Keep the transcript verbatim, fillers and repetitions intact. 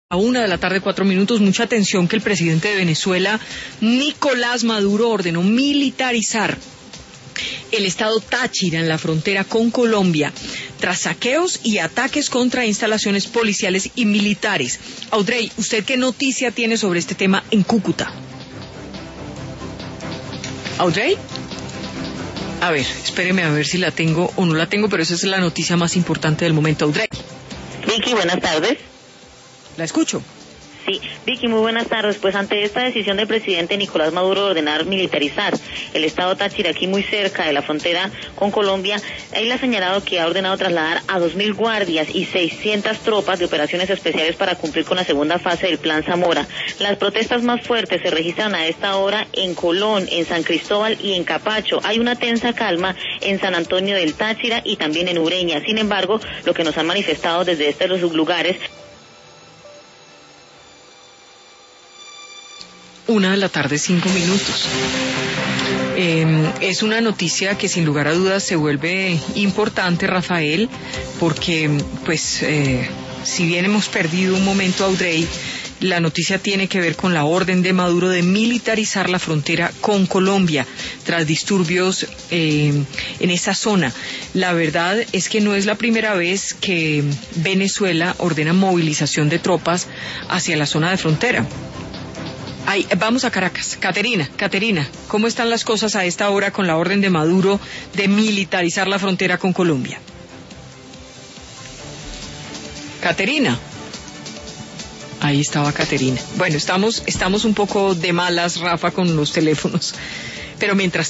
A una de la tarde, cuatro minutos. Mucha atención que el presidente de Venezuela, Nicolás Maduro, ordenó militarizar el estado Táchira en la frontera con Colombia tras saqueos y ataques contra instalaciones policiales y militares. Audrey, ¿usted qué noticia tiene sobre este tema en Cúcuta? Audrey, a ver, espéreme a ver si la tengo o no la tengo, pero esa es la noticia más importante del momento. Audrey. Vicky, buenas tardes. La escucho. Sí, Vicky, muy buenas tardes. Pues ante esta decisión del presidente Nicolás Maduro de ordenar militarizar el estado Táchira, aquí muy cerca de la frontera con Colombia, él ha señalado que ha ordenado trasladar a dos mil guardias y seiscientas tropas de operaciones especiales para cumplir con la segunda fase del Plan Zamora. Las protestas más fuertes se registran a esta hora en Colón, en San Cristóbal y en Capacho. Hay una tensa calma en San Antonio del Táchira y también en Ureña. Sin embargo, lo que nos han manifestado desde estos lugares... Una de la tarde, cinco minutos. Eh, es una noticia que sin lugar a dudas se vuelve importante, Rafael, porque pues eh, si bien hemos perdido un momento, Audrey, la noticia tiene que ver con la orden de Maduro de militarizar la frontera con Colombia tras disturbios eh, en esa zona. La verdad es que no es la primera vez que Venezuela ordena movilización de tropas hacia la zona de frontera. Ay, vamos a Caracas. Caterina, Caterina, ¿cómo están las cosas a esta hora con la orden de Maduro de militarizar la frontera con Colombia? Caterina. Ahí estaba Caterina. Bueno, estamos, estamos un poco de malas, Rafa, con los teléfonos. Pero mientras